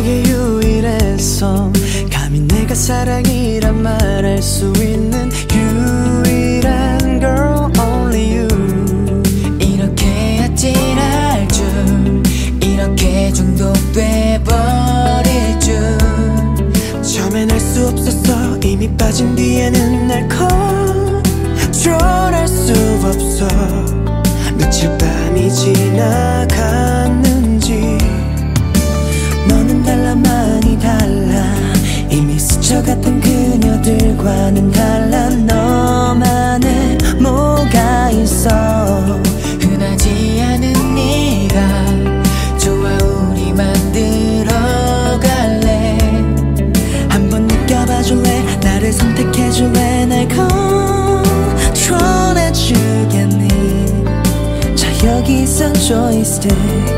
내게 유일해서 감히 내가 사랑이란 말할 수 있는 유일한 girl only you. 이렇게 아찔할 줄, 이렇게 중독돼 버릴 줄. 처음엔 알 수 없었어. 이미 빠진 뒤에는 날 컨트롤할 수 없어. 며칠 밤이 지나갔는지 너는 달라 많이 달라. 이미 스쳐갔던 그녀들과는 달라. 너만의 뭐가 있어. 흔하지 않은 네가 좋아. 우리 만들어갈래. 한번 느껴봐줄래. 나를 선택해줄래. 날 컨트롤해주겠니. 자 여기 있어 조이스틱.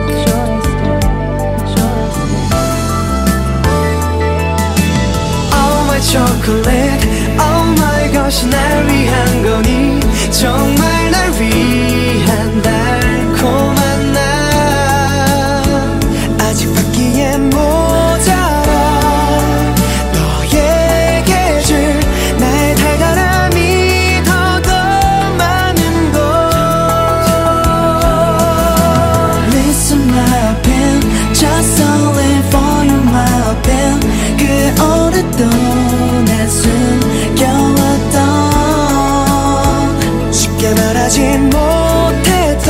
초콜릿 Oh my gosh 날 위한 거니. 정말 날 위한 달콤한 날. 아직 받기엔 모자라. 너에게 줄 나의 달달함이 더 많은 걸. Listen my pen Just only for you my pen. 그 오랫동안 숨겨왔던 쉽게 말하지 못했던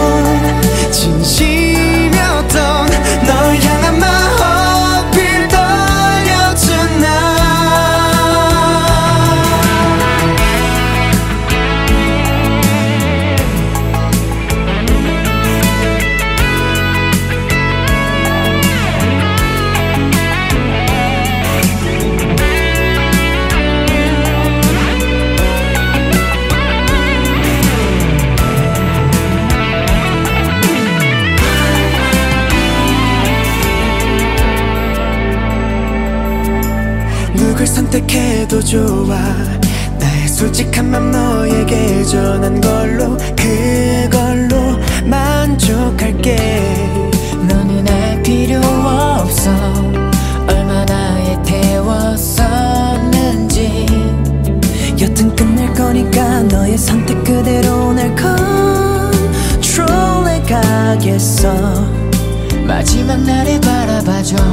진심이었던 널 향한 마음을 떨려준 날. 누굴 선택해도 좋아. 나의 솔직한 맘 너에게 전한 걸로 그걸로 만족할게. 너는 알 필요 없어. 얼마나 애태웠었는지. 여튼 끝낼 거니까 너의 선택 그대로 날 컨트롤해 가겠어. 마지막 날을 바라봐줘.